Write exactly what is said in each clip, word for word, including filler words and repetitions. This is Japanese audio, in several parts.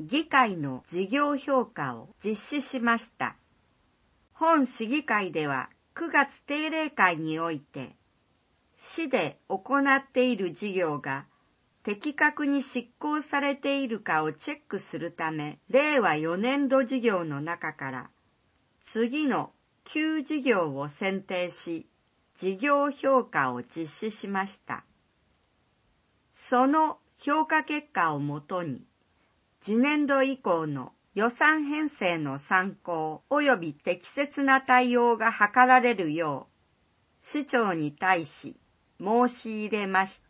議会の事業評価を実施しました。本市議会ではくがつ定例会において、市で行っている事業が的確に執行されているかをチェックするため、れいわよねんど事業の中から次のきゅう事業を選定し、事業評価を実施しました。その評価結果をもとに、次年度以降の予算編成の参考及び適切な対応が図られるよう、市長に対し申し入れました。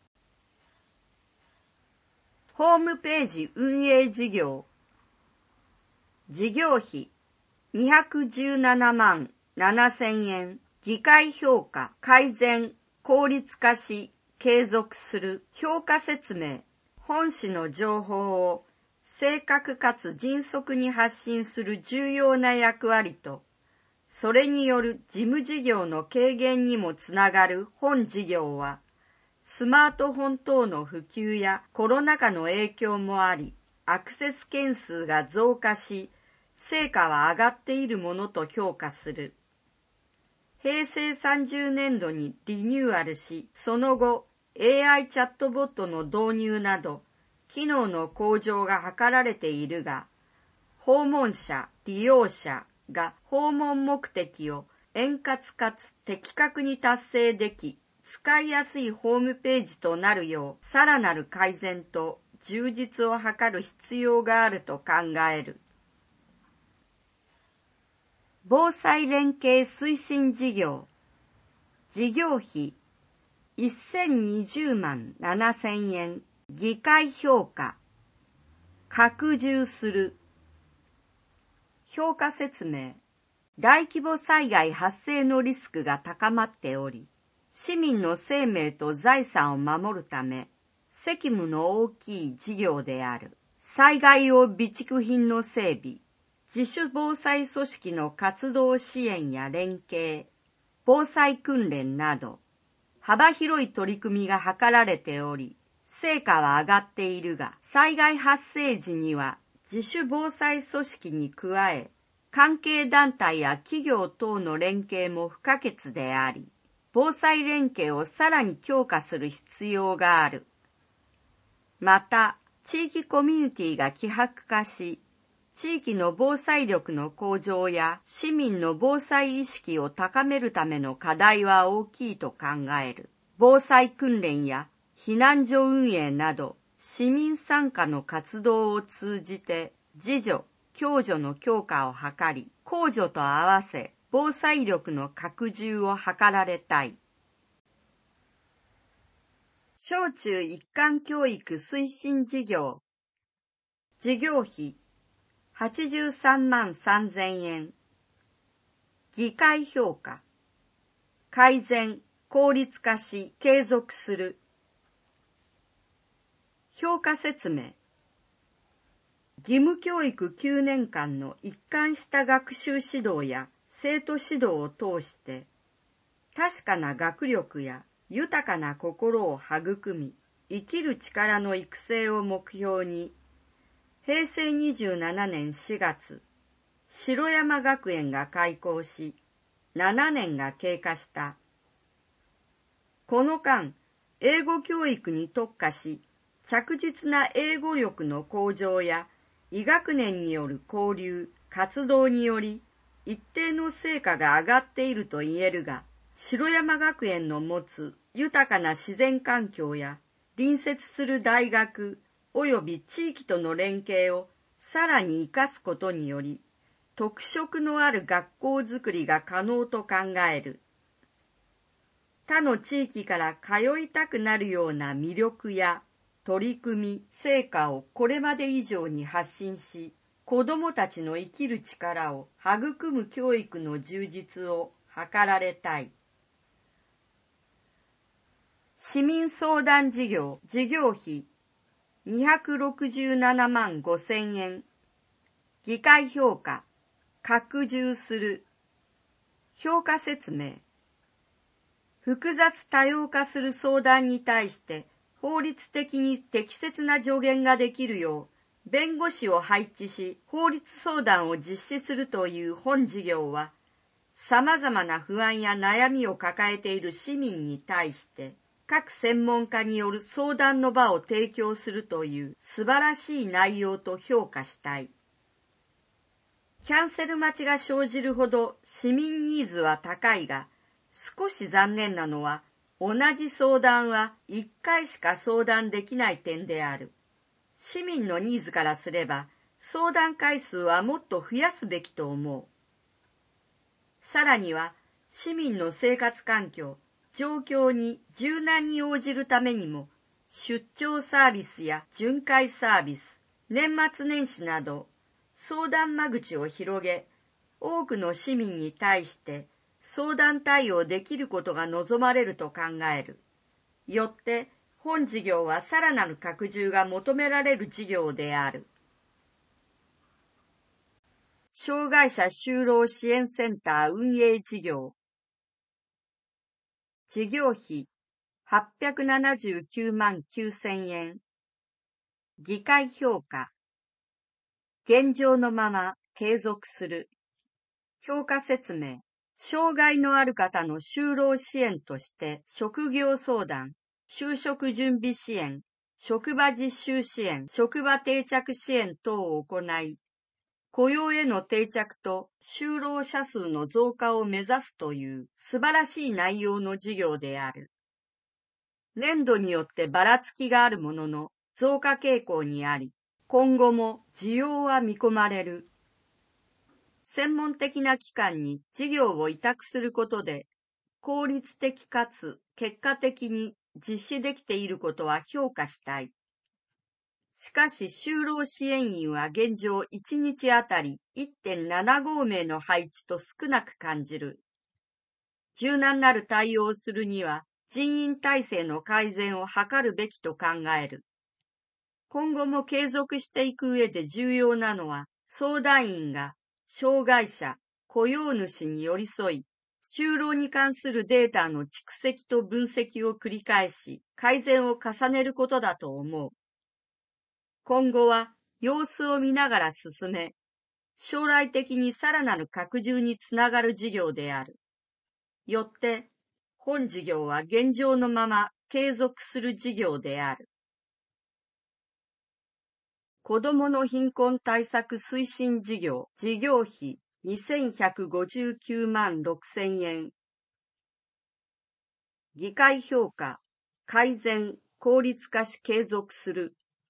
ホームページ運営事業。事業費にひゃくじゅうななまんななせんえん。議会評価改善、効率化し、継続する評価説明。本市の情報を正確かつ迅速に発信する重要な役割と、それによる事務事業の軽減にもつながる本事業は、スマートフォン等の普及やコロナ禍の影響もあり、アクセス件数が増加し、成果は上がっているものと評価する。へいせいさんじゅうねんどにリニューアルし、その後、エーアイ チャットボットの導入など、機能の向上が図られているが、訪問者、利用者が訪問目的を円滑かつ的確に達成でき、使いやすいホームページとなるよう、さらなる改善と充実を図る必要があると考える。防災連携推進事業。事業費せんにじゅうまんななせんえん。議会評価拡充する。評価説明。大規模災害発生のリスクが高まっており、市民の生命と財産を守るため、責務の大きい事業である。災害用備蓄品の整備、自主防災組織の活動支援や連携、防災訓練など、幅広い取り組みが図られており、成果は上がっているが、災害発生時には自主防災組織に加え、関係団体や企業等の連携も不可欠であり、防災連携をさらに強化する必要がある。また、地域コミュニティが希薄化し、地域の防災力の向上や市民の防災意識を高めるための課題は大きいと考える。防災訓練や避難所運営など、市民参加の活動を通じて、自助、共助の強化を図り、公助と合わせ、防災力の拡充を図られたい。小中一貫教育推進事業。事業費はちじゅうさんまんさんぜんえん。議会評価改善、効率化し、継続する。評価説明。義務教育きゅうねんかんの一貫した学習指導や生徒指導を通して、確かな学力や豊かな心を育み、生きる力の育成を目標に、へいせいにじゅうななねんしがつ、城山学園が開校し、ななねんが経過した。この間、英語教育に特化し、着実な英語力の向上や、医学年による交流、活動により、一定の成果が上がっていると言えるが、城山学園の持つ豊かな自然環境や、隣接する大学及び地域との連携をさらに生かすことにより、特色のある学校づくりが可能と考える。他の地域から通いたくなるような魅力や取り組み、成果をこれまで以上に発信し、子どもたちの生きる力を育む教育の充実を図られたい。市民相談事業、事業費にひゃくろくじゅうななまんごせんえん。議会評価、拡充する。評価説明。複雑多様化する相談に対して法律的に適切な助言ができるよう弁護士を配置し法律相談を実施するという本事業は、様々な不安や悩みを抱えている市民に対して、各専門家による相談の場を提供するという素晴らしい内容と評価したい。キャンセル待ちが生じるほど市民ニーズは高いが、少し残念なのは、同じ相談はいっかいしか相談できない点である。市民のニーズからすれば、相談回数はもっと増やすべきと思う。さらには、市民の生活環境、状況に柔軟に応じるためにも、出張サービスや巡回サービス、年末年始など、相談間口を広げ、多くの市民に対して相談対応できることが望まれると考える。よって、本事業はさらなる拡充が求められる事業である。障害者就労支援センター運営事業。事業費はっぴゃくななじゅうきゅうまんきゅうせんえん。議会評価。現状のまま継続する。評価説明。障害のある方の就労支援として、職業相談、就職準備支援、職場実習支援、職場定着支援等を行い、雇用への定着と就労者数の増加を目指すという素晴らしい内容の事業である。年度によってばらつきがあるものの増加傾向にあり、今後も需要は見込まれる。専門的な機関に事業を委託することで、効率的かつ結果的に実施できていることは評価したい。しかし就労支援員は現状いちにちあたり いってんななご 名の配置と少なく感じる。柔軟なる対応をするには人員体制の改善を図るべきと考える。今後も継続していく上で重要なのは、相談員が障害者、雇用主に寄り添い、就労に関するデータの蓄積と分析を繰り返し、改善を重ねることだと思う。今後は様子を見ながら進め、将来的にさらなる拡充につながる事業である。よって、本事業は現状のまま継続する事業である。子どもの貧困対策推進事業、事業費にせんひゃくごじゅうきゅうまんろくせんえん。議会評価、改善、効率化し継続する。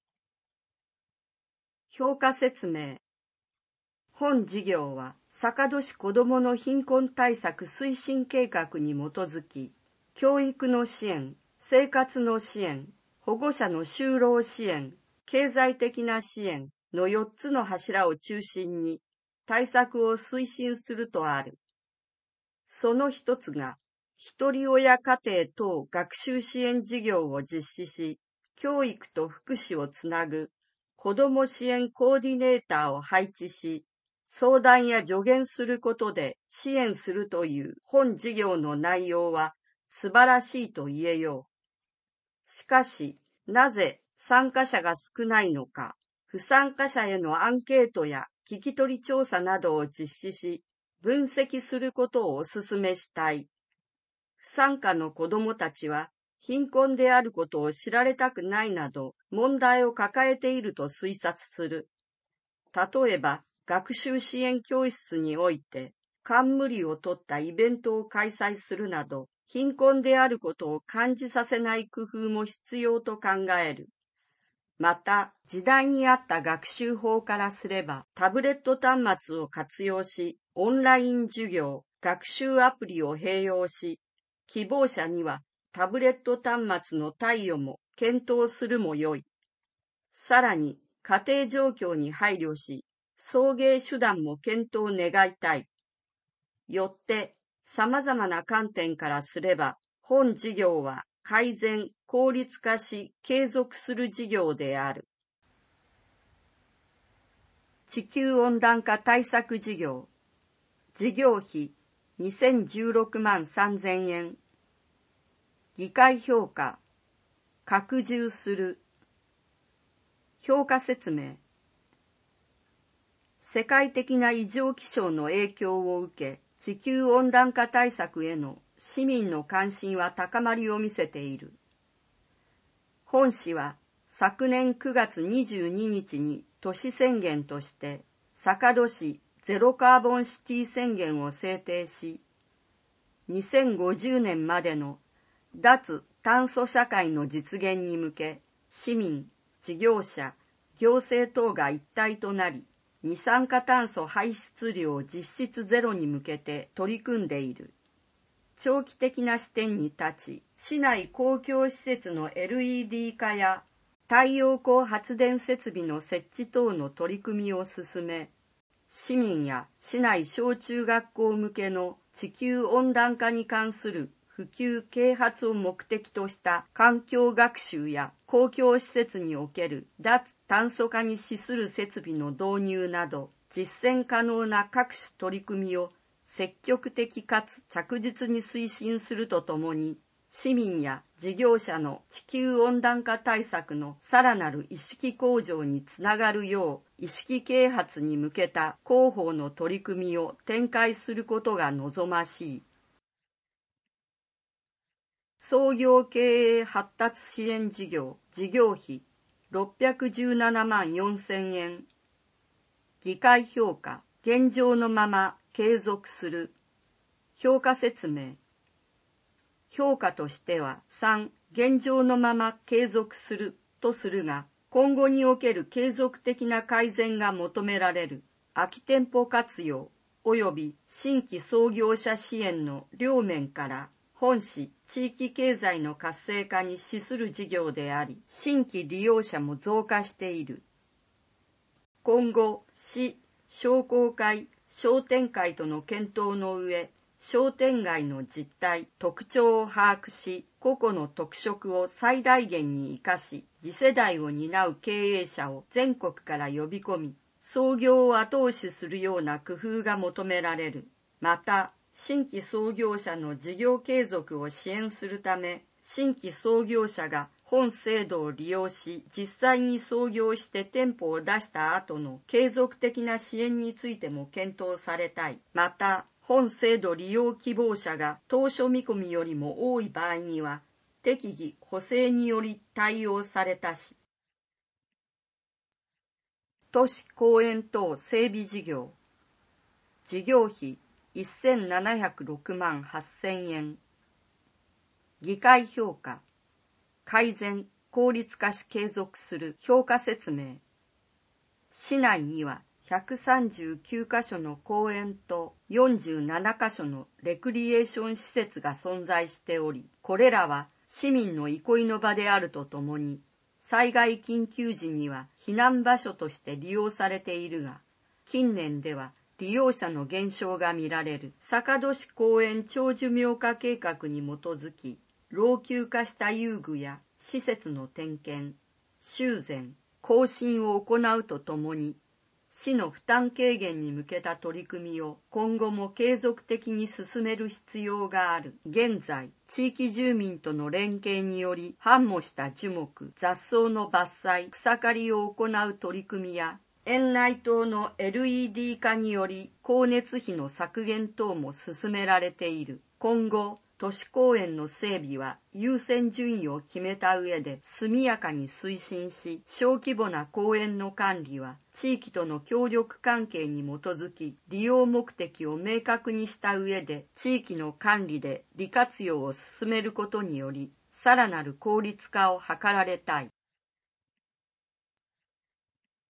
評価説明。本事業は、坂戸市子どもの貧困対策推進計画に基づき、教育の支援、生活の支援、保護者の就労支援、経済的な支援のよっつの柱を中心に対策を推進するとある。その一つが、ひとり親家庭等学習支援事業を実施し、教育と福祉をつなぐ子ども支援コーディネーターを配置し、相談や助言することで支援するという本事業の内容は素晴らしいと言えよう。しかし、なぜ参加者が少ないのか、不参加者へのアンケートや聞き取り調査などを実施し、分析することをお勧めしたい。不参加の子どもたちは、貧困であることを知られたくないなど、問題を抱えていると推察する。例えば、学習支援教室において、冠を取ったイベントを開催するなど、貧困であることを感じさせない工夫も必要と考える。また、時代に合った学習法からすれば、タブレット端末を活用し、オンライン授業、学習アプリを併用し、希望者にはタブレット端末の貸与も検討するもよい。さらに、家庭状況に配慮し、送迎手段も検討願いたい。よって、様々な観点からすれば、本事業は改善、効率化し、継続する事業である。地球温暖化対策事業、事業費にせんじゅうろくまんさんぜんえん。議会評価、拡充する。評価説明。 世界的な異常気象の影響を受け、地球温暖化対策への市民の関心は高まりを見せている。本誌は昨年くがつにじゅうににちに都市宣言として坂戸市ゼロカーボンシティ宣言を制定し、にせんごじゅうねんまでの脱炭素社会の実現に向け、市民、事業者、行政等が一体となり、二酸化炭素排出量実質ゼロに向けて取り組んでいる。長期的な視点に立ち、市内公共施設の エルイーディー 化や太陽光発電設備の設置等の取り組みを進め、市民や市内小中学校向けの地球温暖化に関する普及啓発を目的とした環境学習や公共施設における脱炭素化に資する設備の導入など、実践可能な各種取り組みを積極的かつ着実に推進するとともに、市民や事業者の地球温暖化対策のさらなる意識向上につながるよう、意識啓発に向けた広報の取り組みを展開することが望ましい。創業経営発達支援事業、事業費ろっぴゃくじゅうななまんよんせんえん。議会評価、現状のまま継続する。評価説明。評価としてはさん、現状のまま継続するとするが、今後における継続的な改善が求められる。空き店舗活用及び新規創業者支援の両面から本市地域経済の活性化に資する事業であり、新規利用者も増加している。今後、市、商工会、商店会との検討の上、商店街の実態、特徴を把握し、個々の特色を最大限に生かし、次世代を担う経営者を全国から呼び込み、創業を後押しするような工夫が求められる。また、新規創業者の事業継続を支援するため、新規創業者が本制度を利用し、実際に創業して店舗を出した後の継続的な支援についても検討されたい。また、本制度利用希望者が当初見込みよりも多い場合には、適宜補正により対応されたし。都市公園等整備事業。事業費せんななひゃくろくまんはっせんえん。議会評価。改善、効率化し継続する評価説明。市内にはひゃくさんじゅうきゅうかしょの公園とよんじゅうななかしょのレクリエーション施設が存在しており、これらは市民の憩いの場であるとともに、災害緊急時には避難場所として利用されているが、近年では利用者の減少が見られる。坂戸市公園長寿命化計画に基づき、老朽化した遊具や施設の点検、修繕、更新を行うとともに、市の負担軽減に向けた取り組みを今後も継続的に進める必要がある。現在、地域住民との連携により、繁茂した樹木、雑草の伐採、草刈りを行う取り組みや、園内灯の エルイーディー 化により光熱費の削減等も進められている。今後、都市公園の整備は優先順位を決めた上で速やかに推進し、小規模な公園の管理は地域との協力関係に基づき、利用目的を明確にした上で地域の管理で利活用を進めることにより、さらなる効率化を図られたい。